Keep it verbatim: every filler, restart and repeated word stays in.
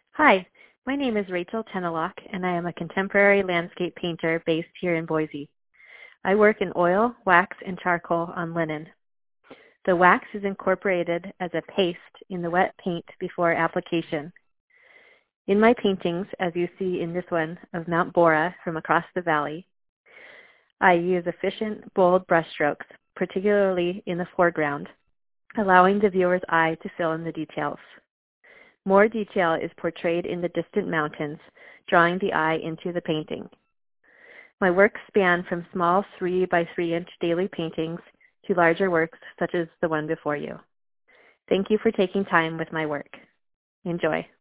Hi, my name is Rachel Tenellock, and I am a contemporary landscape painter based here in Boise. I work in oil, wax, and charcoal on linen. The wax is incorporated as a paste in the wet paint before application. In my paintings, as you see in this one of Mount Bora from across the valley, I use efficient, bold brushstrokes, particularly in the foreground, allowing the viewer's eye to fill in the details. More detail is portrayed in the distant mountains, drawing the eye into the painting. My works span from small three by three inch daily paintings to larger works such as the one before you. Thank you for taking time with my work. Enjoy.